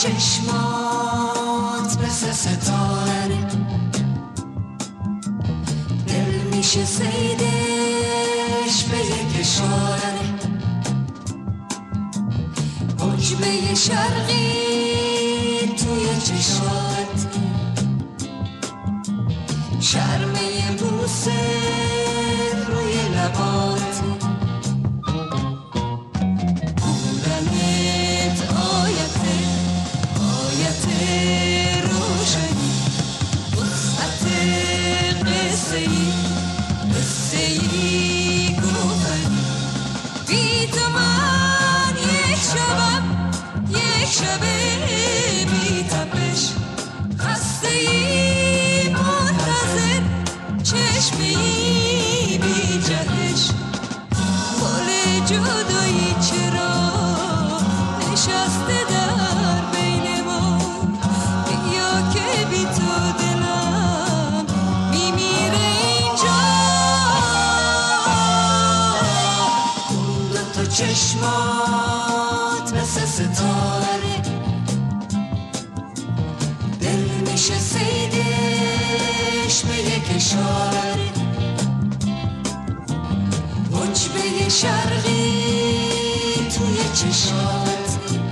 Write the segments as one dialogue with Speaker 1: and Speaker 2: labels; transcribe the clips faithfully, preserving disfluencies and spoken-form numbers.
Speaker 1: چشمات مثل ستاره، دل میشه صیدش به یک اشاره، حجبه شرقی توی چشات، شرمه بوسه روی لبات، بودنت آیته آیت روشنی، وسعت قصه ای قصه ای گوهری، بی تو من یک شبم یک شب بی تپش، خسته ای منتظر چشمی بی جهش، گل جدایی چرا نشسته در بین ما، بیا که بی تو دلم میمیره اینجا. اون دوتا چشمات مثل ستاره، دل میشه صیدش به یک اشاره، حجبه شرقی توی چشات،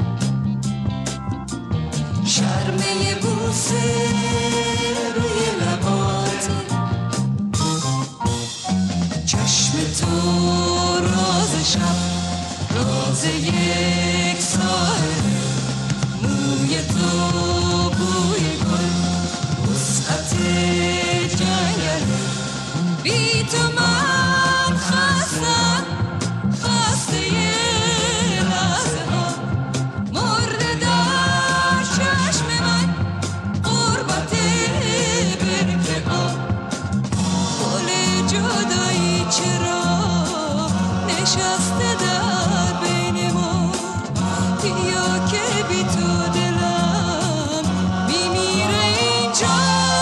Speaker 1: شرمه بوسه روی لبات، چشم تو راز شب راز یک ساحل، موی تو بوی گل وسعت جنگل، بی تو من خستم خسته لحظه ها، مرده در چشم من غربت برکه ها، گل جدایی چرا نشسته در بین ما، بیا که بی تو دلم میمیره اینجا.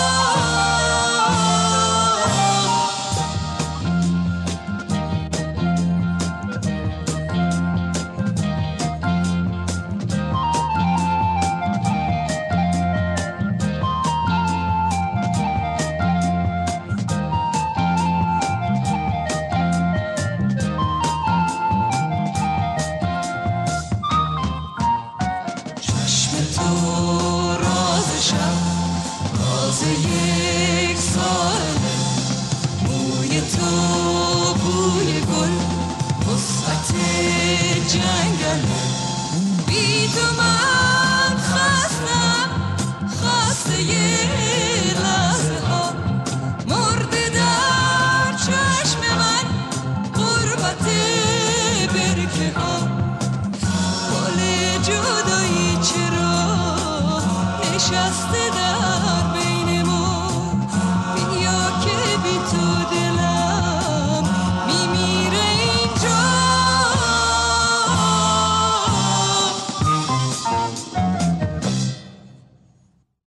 Speaker 1: چشم تو راز شب راز یک ساله، موی تو بوی گل وسعت جنگل، بی تو من خستم خسته لحظه ها، مرده در چشم من غربت برکه ها، گل جدایی چرا نشسته